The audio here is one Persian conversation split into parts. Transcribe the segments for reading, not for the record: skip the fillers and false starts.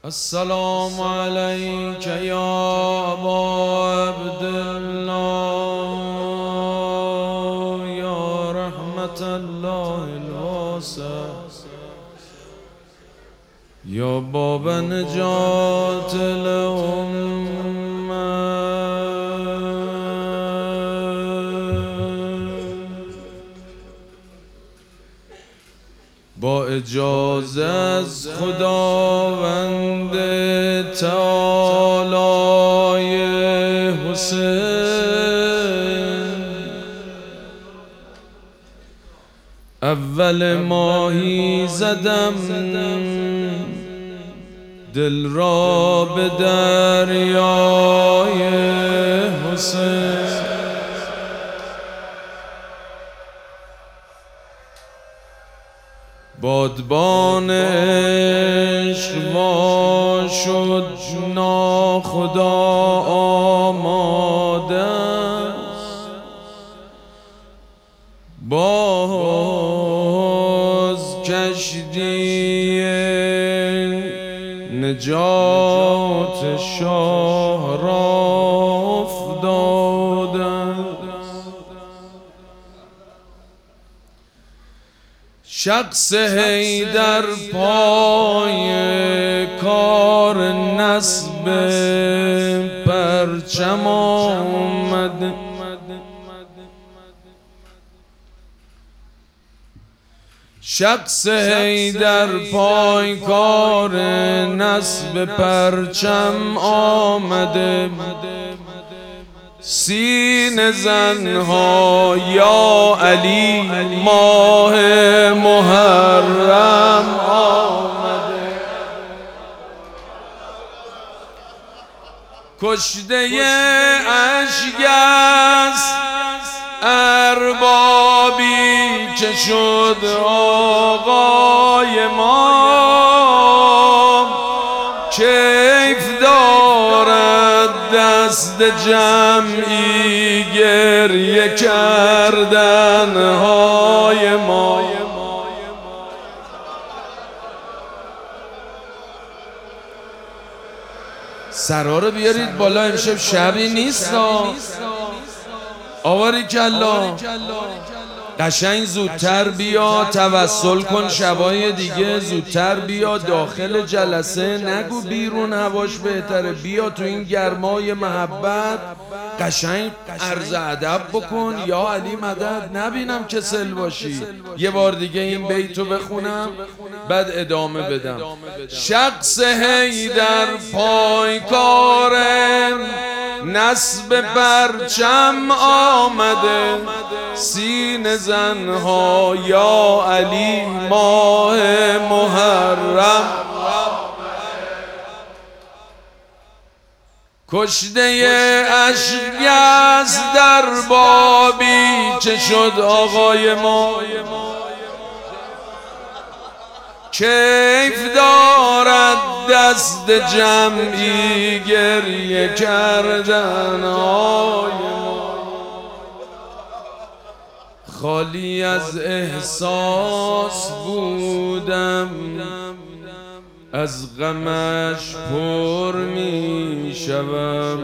السلام عليك يا أبا عبد الله يا رحمة الله الواسع يا باب نجات الأمة. با اجازه از خداوند تعالی حسین اول ماهی زدم دل را به دریای حسین. بادبان عشق وا شد ناخدا آماده است باز کشتی نجات شاه را افتاده است. شخص حیدر پای کار نصب پرچم آمد شخص حیدر پای کار نصب پرچم آمده سینه زنها یا علی ماه محرم آمده کشته اشک است اربابی که شد آقای ما کیف دارد دست جمعی گریه کردن های ما. سرها رو بیارید بالا امشب شبی نیست آواری کلا قشنگ زودتر بیا توسل کن شبای دیگه زودتر بیا داخل جلسه نگو بیرون هواش بهتره بیا تو این گرمای محبت قشنگ عرض ادب بکن یا علی مدد نبینم کسل باشی. یه بار دیگه این بیتو بخونم بعد ادامه بدم. شخص حیدر پایکار نصب پرچم آمده سینه زنها یا علی ماه محرم کشته اشک است در بابی چه شد آقای ما کیف دارد دست جمعی گریه کردن های ما. خالی از احساس بودم از غمش پر می شوم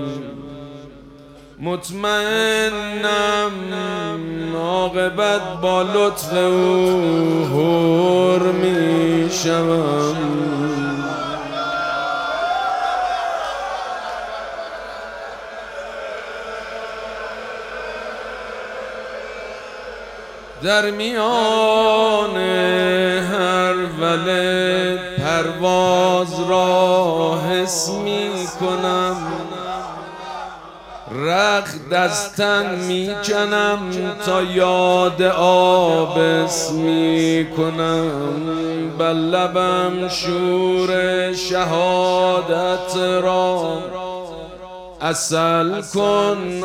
مطمئنم عاقبت با لطف او حور می شوم. در میان هر ولد پرواز را حس می کنم رخت از تن می کنم تا یاد آبس می کنم بر لبم شور شهادت را عسل کن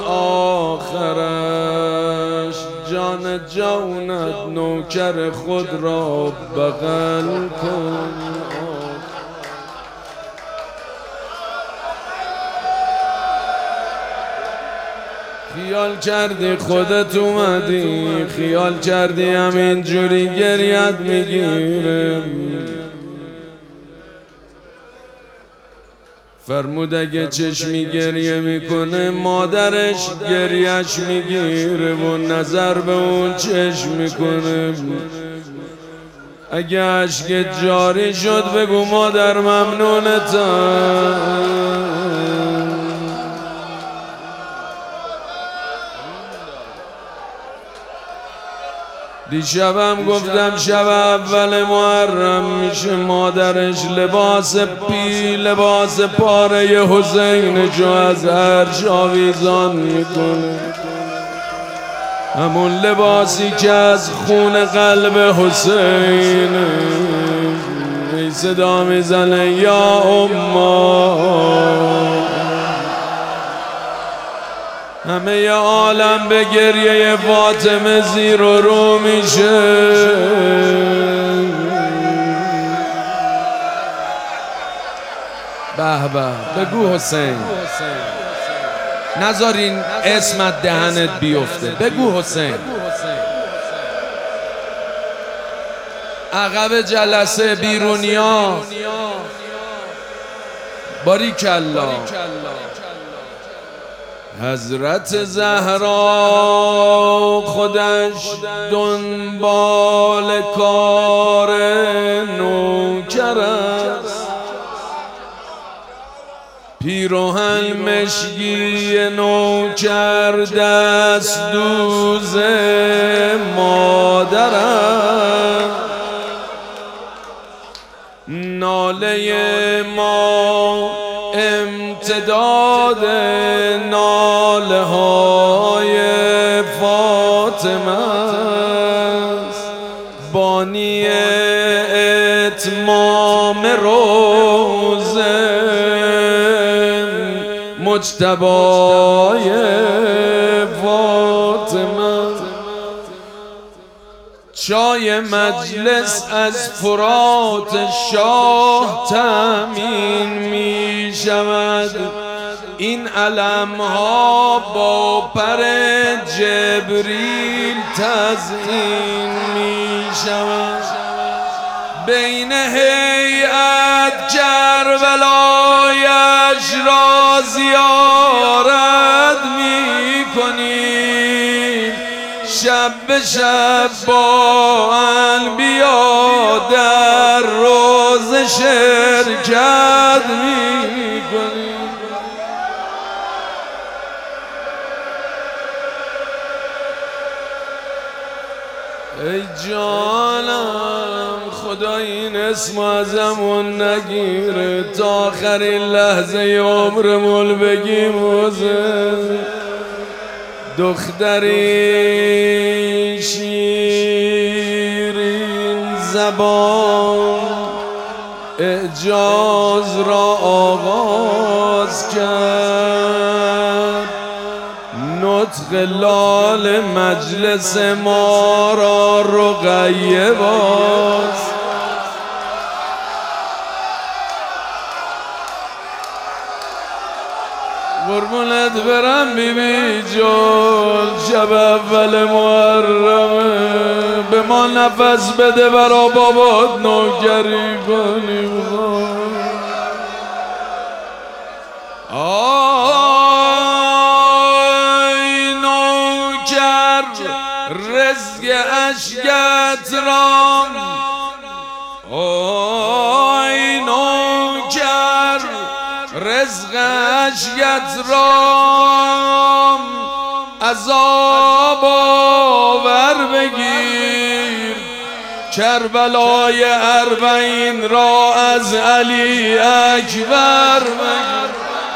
آخرش جان جانت نوکر خود را بغل کن. خیال کردی خودت اومدی خیال کردی همین جوری گریت میگیره فرمود اگه چشمی گریه میکنه مادرش گریهش میگیره و نظر به اون چشم میکنه. اگه عشق جاری شد بگو مادر ممنونتم. دیشبم گفتم شب اول محرم میشه مادرش لباس پاره حسین جو از عرش آویزان میکنه، همون لباسی که از خون قلب حسین صدا میزنه یا اما. همه ی عالم به گریه فاطمه زیر و رو میشه. به به بگو حسین، نذارین اسمت دهنت بیفته. بگو حسین. عقب جلسه بیرونیا باریکالله. حضرت زهرا خودش دنبال کار نوکر است، پیراهن مشکی نوکر دست دوز مادر است. ناله ما امتداد ناله های فاطمه است، بانی اتمام روزه مجتبای فاطمه. چای مجلس از فرات شاه تامین می شود، این علمها با پر جبریل تزیین می شود. بین هیئت کربلایش را زیارت می کنیم، شب به شب با انبیا در روز شرکت می کنیم. ای جانم خدا این اسم ازمون نگیره، تا آخرین لحظه عمرمون بگیم حسین. دختری شیرین زبان اعجاز را آغاز کرد، نطق لال مجلس ما را رقیه باز. قربونت برم بیبی جون، شب اول محرمه، به ما نفس بده برا بابات نوکری کنیم. آی نوکر رزق اشکت رام، آی نوکر رزق اشکت رام، عذاب آور بگیر، کربلای اربعین را از علی اکبر بگیر.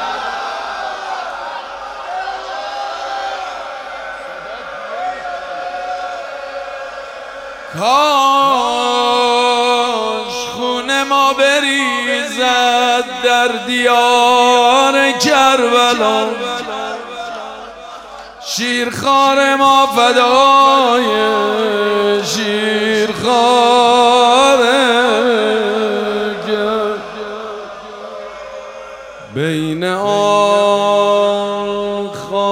کاش خون ما بریزد در دیار کربلا، شیرخوار ما فدای شیرخوار بین آن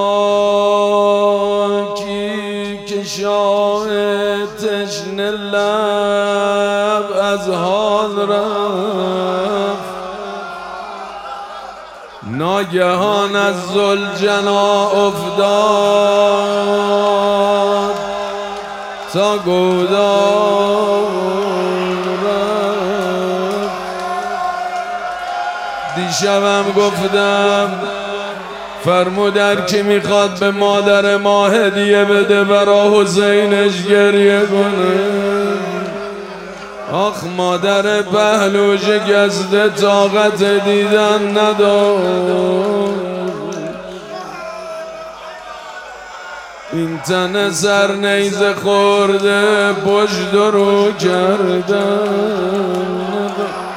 خاکی که شاه تشنه لب از حال رفت، ناگهان از ذوالجنا افتاد تا گودار دیشبم گفتم فرمود هر کی میخواد به مادر ما هدیه بده برا حسینش گریه کنه. آخ مادر پهلوش گزده طاقت دیدن نداشت، این تن سر نیزه خورده پشت رو کردن.